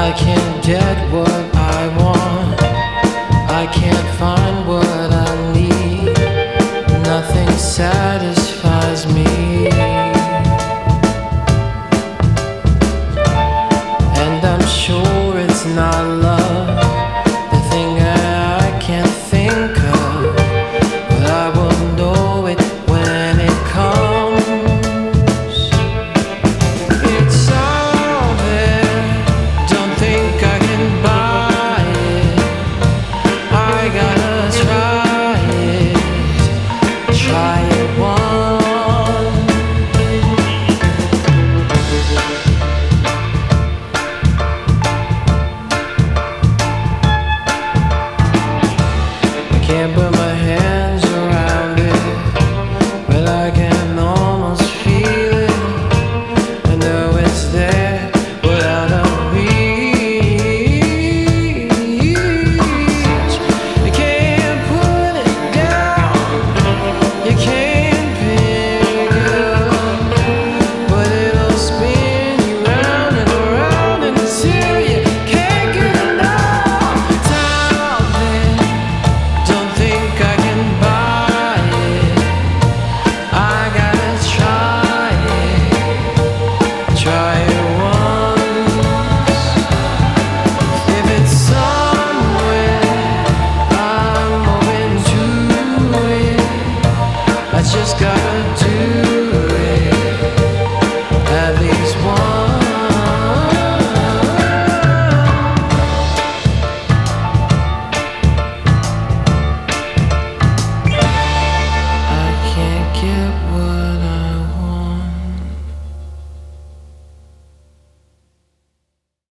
I can't get what I want. I can't find what I need. Nothing satisfies me. And I'm sure it's not love, the thing I can't think of, but I will know it when it comes. It's all there, don't think I can buy it. I gotta try it once. I can't put my hands around it, but I can almost feel it. I know it's there without a reach. You can't put it down, you can't pick it up, but it'll spin you round and around until you can't get enough. It's out there, don't think I can buy it. I gotta try it once. If it's somewhere I'm open to it, I just gotta